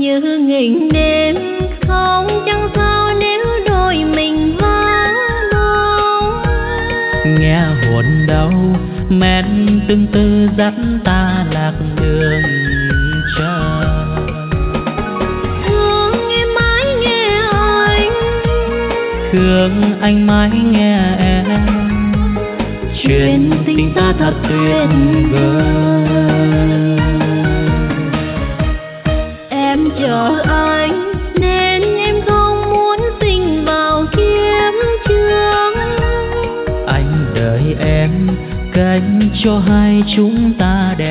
như nghìn đêm không chẳng sao nếu đôi mình vắng bóng. Nghe hồn đau men tương tư dắt ta lạc đường chờ. Thương em mãi nghe anh, thương anh mãi nghe em. Chuyện tình ta thật tuyệt vời. Em chờ anh nên em không muốn sinh vào kiếp trước. Anh đợi em cách cho hai chúng ta đẹp